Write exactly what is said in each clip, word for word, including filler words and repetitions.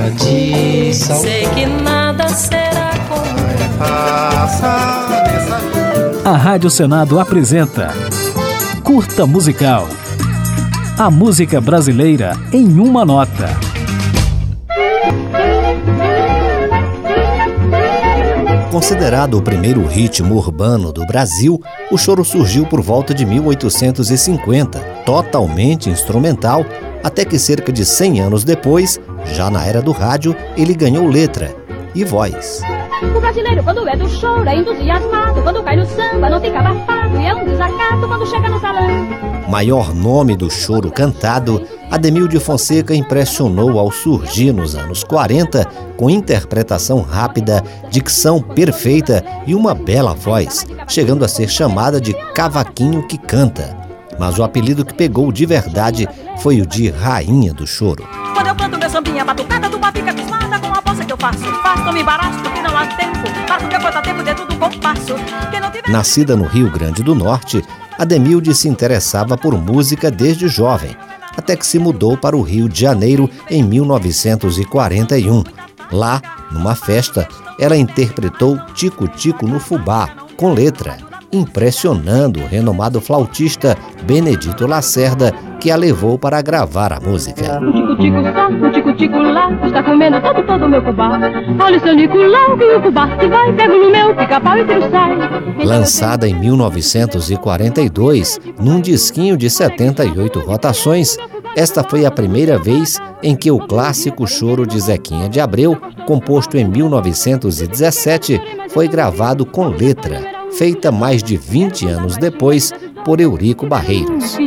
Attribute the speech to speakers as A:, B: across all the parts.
A: tradição.
B: Sei que nada será como
A: passa nessa vida.
C: A Rádio Senado apresenta Curta Musical. A música brasileira em uma nota.
D: Considerado o primeiro ritmo urbano do Brasil, o choro surgiu por volta de mil oitocentos e cinquenta, totalmente instrumental, até que cerca de cem anos depois, já na era do rádio, ele ganhou letra e voz.
E: O brasileiro, quando é do choro, é entusiasmado. Quando cai no samba, não fica abafado. E é um desacato quando chega no salão.
D: Maior nome do choro cantado, Ademil de Fonseca impressionou ao surgir nos anos quarenta com interpretação rápida, dicção perfeita e uma bela voz, chegando a ser chamada de cavaquinho que canta. Mas o apelido que pegou de verdade foi o de Rainha do Choro.
F: Quando eu canto meu sambinha batucada, tu fica abismada com a bolsa que eu faço. Faço, não me embaraço porque não há tempo. Faço meu conta-tempo dentro do compasso. Tiver...
D: Nascida no Rio Grande do Norte, Ademilde se interessava por música desde jovem, até que se mudou para o Rio de Janeiro em mil novecentos e quarenta e um. Lá, numa festa, ela interpretou Tico Tico no Fubá, com letra, impressionando o renomado flautista Benedito Lacerda, que a levou para gravar a música.
E: O tico-tico só, o tico-tico lá, está comendo todo, todo o meu fubá. Olha o seu Nicolau, que o fubá se vai, pego no meu pica-pau e tiro sai.
D: Lançada em mil novecentos e quarenta e dois, num disquinho de setenta e oito rotações, esta foi a primeira vez em que o clássico Choro de Zequinha de Abreu, composto em mil novecentos e dezessete, foi gravado com letra, feita mais de vinte anos depois por Eurico Barreiros.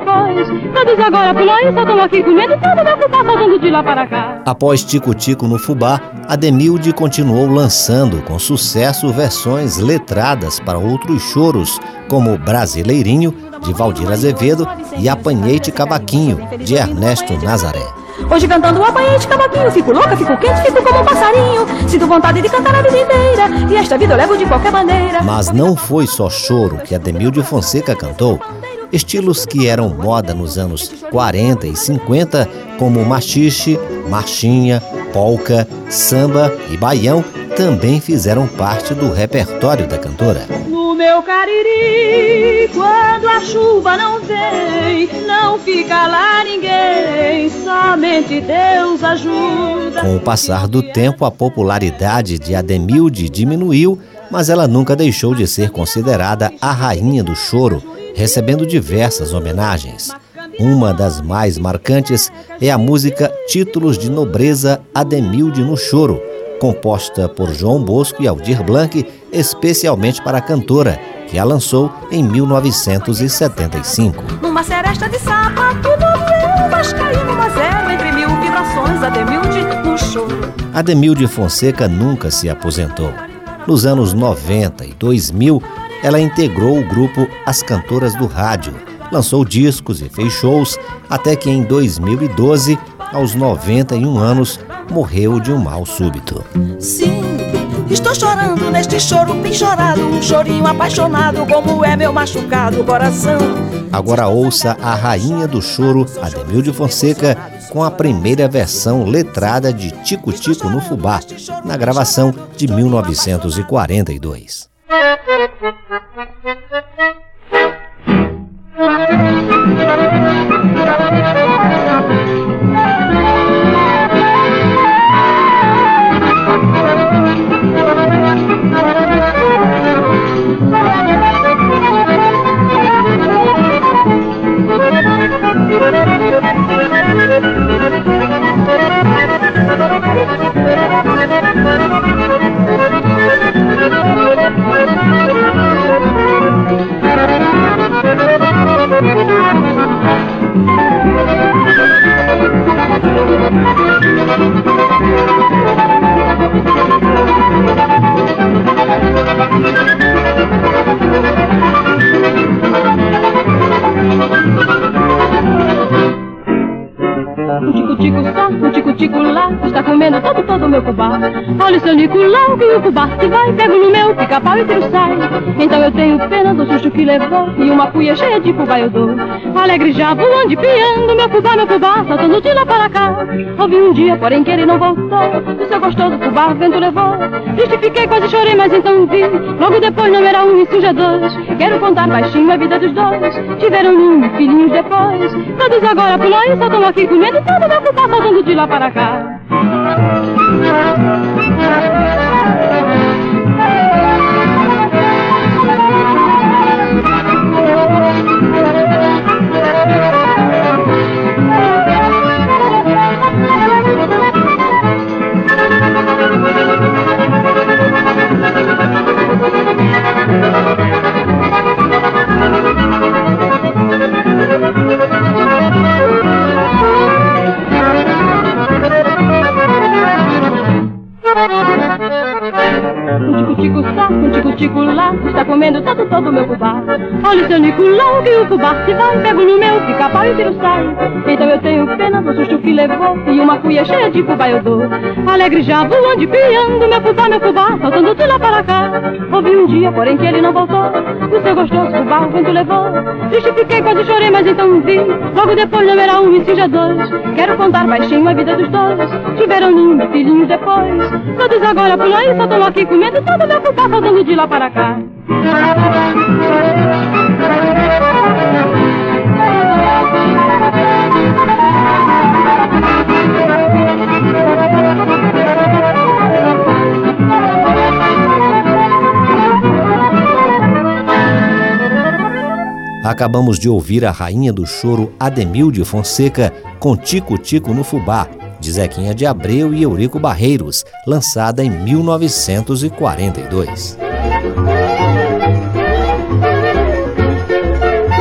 D: Após Tico Tico no Fubá, Ademilde continuou lançando com sucesso versões letradas para outros choros, como Brasileirinho, de Valdir Azevedo, e Apanhei-te Cavaquinho, de Ernesto Nazaré.
E: Hoje cantando o apanhei de cavaquinho, fico louca, fico quente, fico como um passarinho. Sinto vontade de cantar a vida inteira, e esta vida eu levo de qualquer maneira.
D: Mas não foi só choro que Ademil de Fonseca cantou. Estilos que eram moda nos anos quarenta e cinquenta, como machixe, marchinha, polca, samba e baião, também fizeram parte do repertório da cantora.
E: No meu Cariri, quando a chuva não vem, não fica lá ninguém, somente Deus ajuda.
D: Com o passar do tempo, a popularidade de Ademilde diminuiu, mas ela nunca deixou de ser considerada a rainha do choro, recebendo diversas homenagens. Uma das mais marcantes é a música Títulos de Nobreza Ademilde no Choro, composta por João Bosco e Aldir Blanc, especialmente para a cantora, que a lançou em mil novecentos e setenta e cinco.
F: Numa seresta de sapato, morreu, mas caiu numa zero entre mil vibrações, Ademilde no choro.
D: Ademilde Fonseca nunca se aposentou. Nos anos noventa e dois mil, ela integrou o grupo As Cantoras do Rádio, lançou discos e fez shows, até que em dois mil e doze, aos noventa e um anos, morreu de um mal súbito.
F: Sim, estou chorando neste choro bem chorado, um chorinho apaixonado, como é meu machucado coração.
D: Agora ouça a rainha do choro, Ademilde Fonseca, com a primeira versão letrada de Tico Tico no Fubá, na gravação de mil novecentos e quarenta e dois.
E: Um tico-tico só, um tico-tico lá, está comendo todo, todo o meu fubá. Olha o seu Nicolau que o fubá se vai, pego no meu pica-pau e tiro sai. Então eu tenho pena do susto que levou, e uma cuia cheia de fubá eu dou. Alegre já voando e piando, meu fubá, meu fubá, saltando de lá para cá. Ouvi um dia, porém que ele não voltou, o seu gostoso fubá o vento levou. Triste fiquei, quase chorei, mas então vi, logo depois não era um e sim já dois. Quero contar baixinho a vida dos dois, tiveram um filhinhos depois. Todos agora pulam e saltam aqui comendo, todo meu fubá saltando de lá para cá. Um tico-tico só, um tico-tico lá, está comendo todo, todo o meu fubá. Olha o seu Nicolau que o fubá se vai, pego no meu pica-pau e tiro sai. Então eu tenho pena do susto que levou, e uma cuia cheia de fubá eu dou. Alegre já voando e piando, meu fubá, meu fubá, saltando de lá para cá. Ouvi um dia, porém que ele não voltou, o seu gostoso fubá o vento levou. Triste fiquei, quase chorei, mas então vi, logo depois não era um e sim já dois. Quero contar baixinho a vida dos dois, tiveram um filhinhos depois. Todos agora pulam e saltam aqui comendo, todo meu fubá saltando de lá para cá.
D: Acabamos de ouvir a rainha do choro Ademilde Fonseca com Tico-Tico no Fubá, de Zequinha de Abreu e Eurico Barreiros, lançada em mil novecentos e quarenta e dois.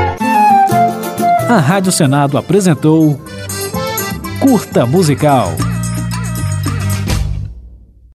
C: A Rádio Senado apresentou Curta Musical.